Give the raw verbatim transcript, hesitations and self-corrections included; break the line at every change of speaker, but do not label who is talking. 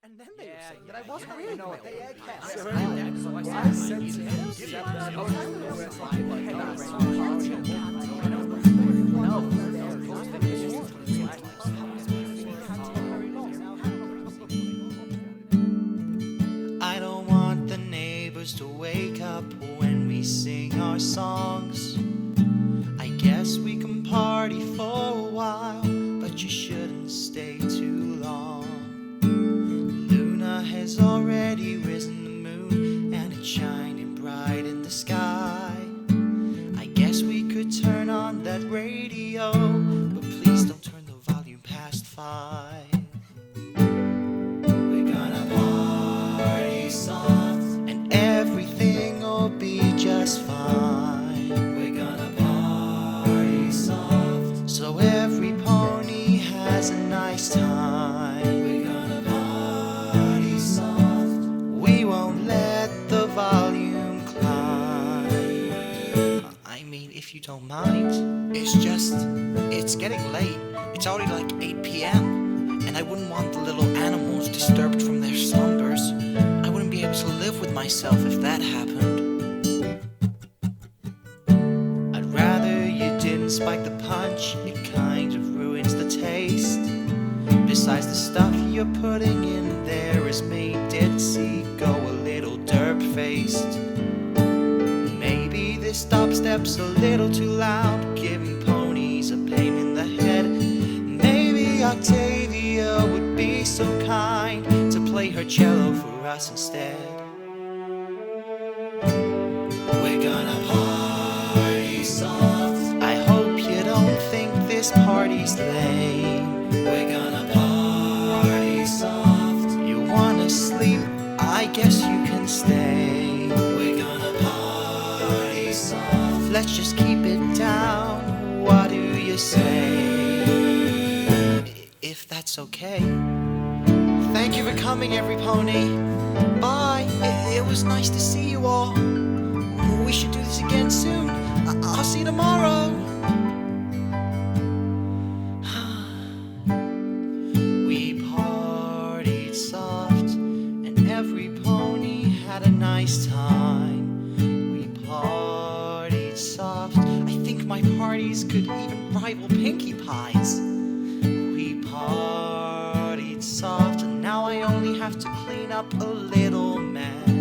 And then they were saying that I
yeah,
wasn't
yeah,
really
you know
my
what,
own
they
dad.
cast
So
it.
I-
So I
I
said,
said
"You
to
know,
him,
give
"Yeah,
me
I
that."
was having a red line, like, hey, I'm
No,
sorry,
no,
I'll
no, those things are just complete
I don't want the neighbors to wake up when we sing our songs. I guess we can party for a while, but you shouldn't stay too long. Luna has already risen the moon, and it's shining bright in the sky. I guess we could turn on that radio, but please don't turn the volume past five. We're gonna party soft, and everything'll be just fine. We're gonna party soft, so every pony has a nice time. We're gonna party soft, we won't let the volume climb. I mean, if you don't mind, it's just, it's getting late. It's already like eight p.m. and I wouldn't want the little animals disturbed from their slumbers. I wouldn't be able to live with myself if that happened. I'd rather you didn't spike the punch, it kind of ruins the taste. Besides, the stuff you're putting in there has made Ditsy go a little derp-faced. Maybe this dubstep's a little too loud, giving ponies a pain in the head. Maybe Octavia would be so kind to play her cello for us instead. We're gonna party soft, I hope you don't think this party's lame. We're gonna party soft, you wanna sleep, I guess you can stay. We're gonna party soft, let's just keep it down, what do you say? If that's okay. Thank you for coming, every pony. Bye. It, it was nice to see you all. We should do this again soon. I- I'll see you tomorrow. We partied soft, and every pony had a nice time. We partied soft. I think my parties could even rival Pinkie Pie's. We partied soft, and now I only have to clean up a little mess.